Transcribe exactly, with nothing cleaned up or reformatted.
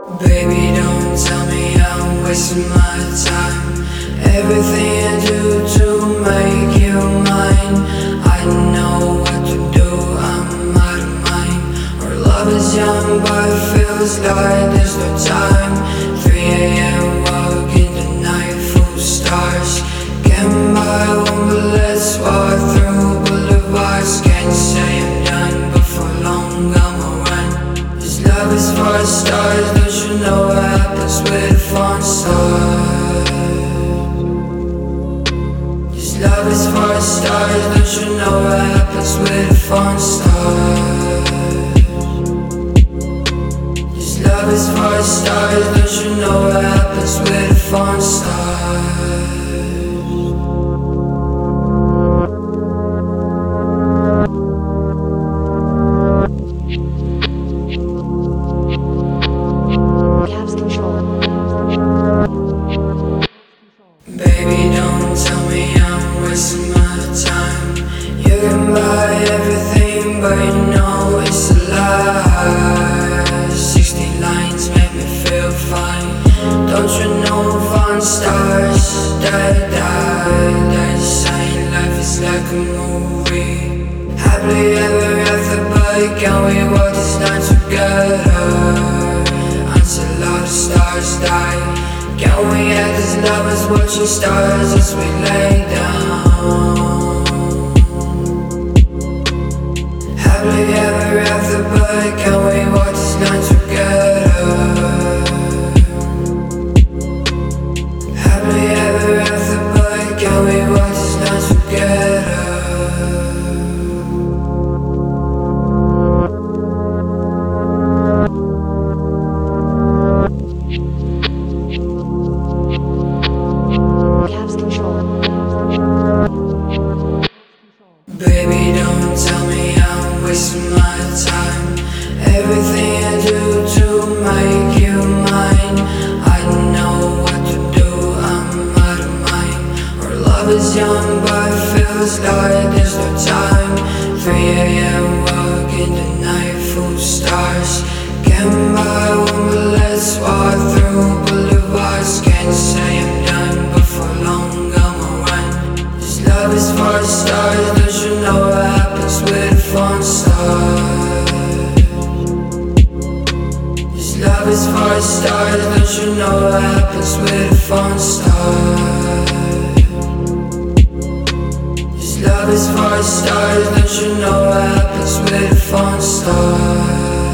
Baby, don't tell me I'm wasting my time. Everything I do to make you mine. I know what to do, I'm out of mind. Our love is young but feels like there's no time. three a m walking the night full of stars. Getting by one but let's walk through boulevards. Can't say I'm done but for long I'ma run. This love is for stars, don't you know what happens with a falling star? This love is for stars, don't you know what happens with a falling star? This love is for stars, don't you know what happens with a falling star? Baby, don't tell me I'm wasting my time. You can buy everything, but you know it's a lie. Sixty lines make me feel fine. Don't you know falling stars, die, die, die. Saying life is like a movie. Happily ever after, but can we walk this night together until all the stars die? Can we act as lovers watching stars as we lay down? Happily ever after, but can we walk this night together? Happily ever after, but can we walk this night together? Baby, don't tell me I'm wasting my time. Everything I do to make you mine. I know what to do, I'm out of mind. Our love is young but feels like there's no time. three a m walking the night full of stars. Getting by one but let's walk through boulevards. Can't say I'm done but for long I'ma run. This love is for stars, don't you know what happens with a falling star? This love is for stars, don't you know what happens with a falling star? This love is for stars, don't you know what happens with a falling star?